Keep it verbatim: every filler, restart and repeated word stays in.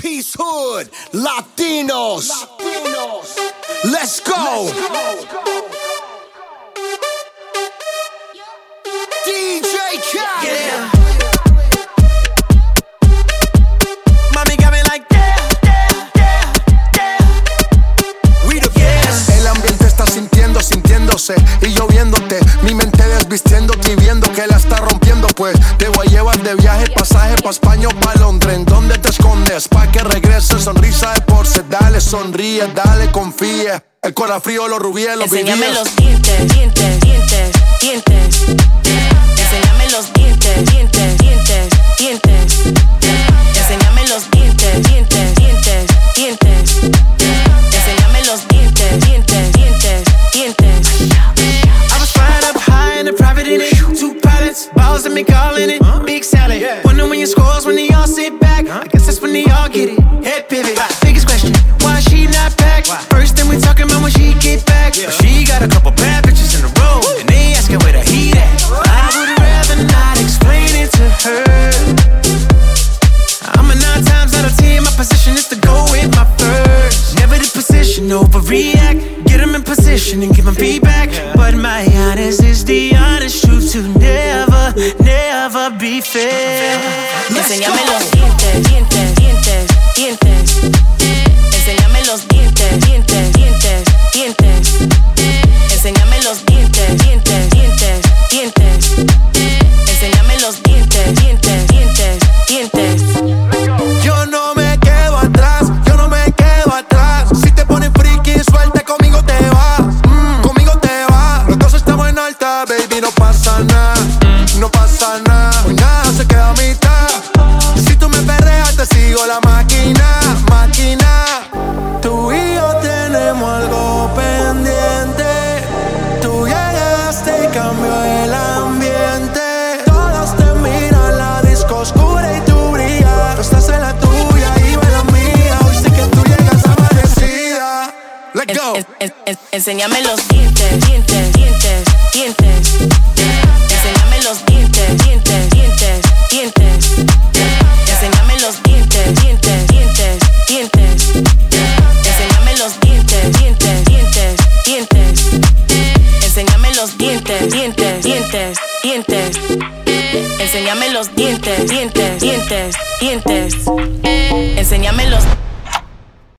Peace Hood, Latinos. Latinos. Let's go. Let's go. Let's go. D J Khaled. Yeah. Mommy got me like yeah, yeah, yeah, yeah. We the best. El ambiente está sintiendo, sintiéndose y yo viéndote. Mi mente desvistiéndote y viendo que la está rompiendo. Pues te voy a llevar de viaje, pasaje pa' España o pa' Londres. ¿En dónde te escondes? Pa' que regrese, sonrisa de porce. Dale, sonríe, dale, confía. El corazón frío, los rubíes, los vivíes. Enséñame los dientes, dientes, dientes, dientes. Enséñame los dientes, dientes, dientes, dientes. Enséñame los dientes, dientes, dientes, dientes. Enséñame los dientes, dientes, dientes, dientes. I was flying up high in a private in it. Two pilots, balls and me calling it Big Salad. Wonder when your scores when they all sit back. I guess that's when they all get it. Head pivot. Biggest question, why she not back? First thing we talking about when she get back. But she got a couple bad bitches in a row, and they asking where the heat at. I would rather not explain it to her. I'm a nine times out of ten, my position is to go with my first. Never the position, overreact. Get them in position and give them feedback. But my honest is the honest truth to never, never be fair. Enséñame los dientes, dientes, dientes, dientes. Enséñame los dientes, dientes, dientes, dientes. Enséñame los dientes, dientes, dientes, dientes. Enséñame los dientes, dientes, dientes, dientes. Yo no me quedo atrás, yo no me quedo atrás. Si te pones friki, suelta, conmigo te vas, mm, conmigo te vas. Los dos estamos en alta, baby, no pasa nada, no pasa nada. Hoy nada se queda a mitad. Si tú me perreas, te sigo la máquina, máquina. Tú y yo tenemos algo pendiente. Tú llegaste y cambió el ambiente. Todos te miran, la disco oscura y tú brillas. Tú estás en la tuya y yo en la mía. Hoy sé que tú llegas amanecida. Let's go. En, en, en, enséñame los dientes, dientes, dientes, dientes. Enséñame los dientes, dientes, dientes, dientes. Enséñame los dientes, dientes, dientes, dientes. Enséñame los dientes, dientes, dientes, dientes. Enséñame los dientes, dientes, dientes, dientes. Enséñame los dientes, dientes, dientes, dientes. Enséñame los